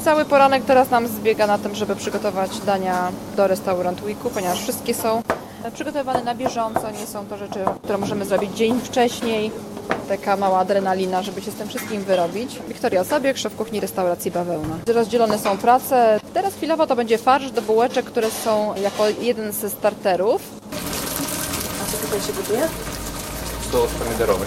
Cały poranek teraz nam zbiega na tym, żeby przygotować dania do Restaurant Weeku, ponieważ wszystkie są przygotowywane na bieżąco, nie są to rzeczy, które możemy zrobić dzień wcześniej. Taka mała adrenalina, żeby się z tym wszystkim wyrobić. Wiktoria Sobiek, szef kuchni restauracji Bawełna. Rozdzielone są prace. Teraz chwilowo to będzie farsz do bułeczek, które są jako jeden ze starterów. A co tutaj się gotuje? Sos pomidorowy.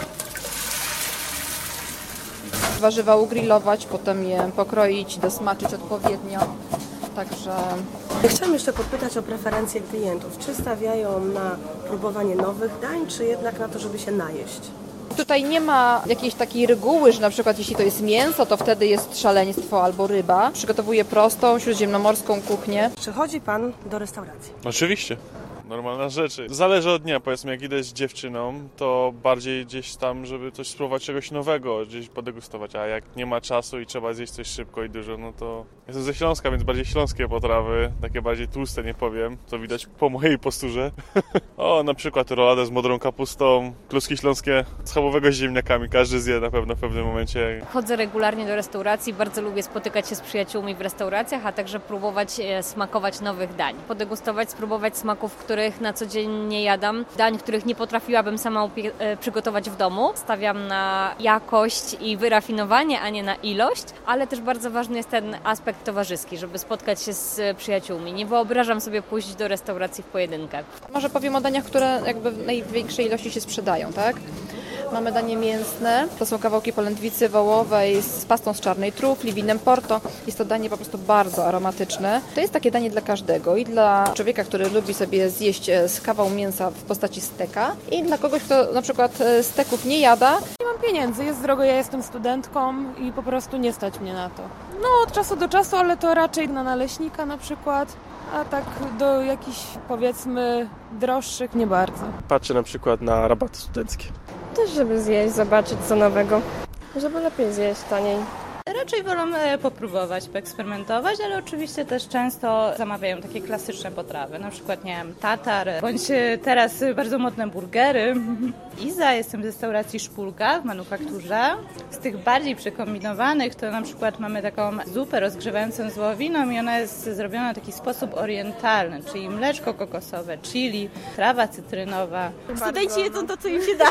Warzywa ugrillować, potem je pokroić, dosmaczyć odpowiednio. Także Chciałam jeszcze podpytać o preferencje klientów. Czy stawiają na próbowanie nowych dań, czy jednak na to, żeby się najeść? tutaj nie ma jakiejś takiej reguły, że na przykład jeśli to jest mięso, to wtedy jest szaleństwo albo ryba. Przygotowuję prostą, śródziemnomorską kuchnię. Czy chodzi Pan do restauracji? Oczywiście. Normalna rzecz. Zależy od dnia, powiedzmy, jak idę z dziewczyną, to bardziej gdzieś tam, żeby coś spróbować czegoś nowego, gdzieś podegustować, a jak nie ma czasu i trzeba zjeść coś szybko i dużo, no to... Jestem ze Śląska, więc bardziej śląskie potrawy, takie bardziej tłuste, nie powiem, co widać po mojej posturze. O, na przykład roladę z modrą kapustą, kluski śląskie schabowego z ziemniakami, każdy zje na pewno w pewnym momencie. Chodzę regularnie do restauracji, bardzo lubię spotykać się z przyjaciółmi w restauracjach, a także próbować smakować nowych dań. Podegustować, spróbować smaków, których na co dzień nie jadam. Dań, których nie potrafiłabym sama przygotować w domu. Stawiam na jakość i wyrafinowanie, a nie na ilość, ale też bardzo ważny jest ten aspekt towarzyski, żeby spotkać się z przyjaciółmi. Nie wyobrażam sobie pójść do restauracji w pojedynkę. Może powiem o daniach, które jakby w największej ilości się sprzedają, tak? Mamy danie mięsne, to są kawałki polędwicy wołowej z pastą z czarnej trufli, winem porto. Jest to danie po prostu bardzo aromatyczne. To jest takie danie dla każdego i dla człowieka, który lubi sobie zjeść z kawał mięsa w postaci steka i dla kogoś, kto na przykład steków nie jada. Nie mam pieniędzy, jest drogo, ja jestem studentką i po prostu nie stać mnie na to. No od czasu do czasu, ale to raczej na naleśnika na przykład, a tak do jakichś powiedzmy droższych nie bardzo. Patrzę na przykład na rabaty studenckie. Też żeby zjeść, zobaczyć co nowego, żeby lepiej zjeść taniej. Raczej wolę popróbować, poeksperymentować, ale oczywiście też często zamawiają takie klasyczne potrawy, na przykład, nie wiem, tatar, bądź teraz bardzo modne burgery. Iza, jestem z restauracji Szpulka w manufakturze. Z tych bardziej przekombinowanych to na przykład mamy taką zupę rozgrzewającą z wołowiną i ona jest zrobiona w taki sposób orientalny, czyli mleczko kokosowe, chili, trawa cytrynowa. Studenci jedzą to, co im się da.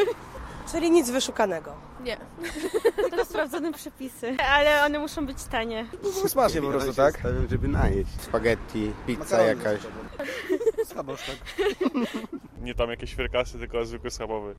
Czyli nic wyszukanego. Nie. Tylko sprawdzone przepisy. Ale one muszą być tanie. Smacznie po prostu, tak? Żeby najeść. Spaghetti, pizza jakaś. Nie tam jakieś frykasy, tylko zwykły schabowy.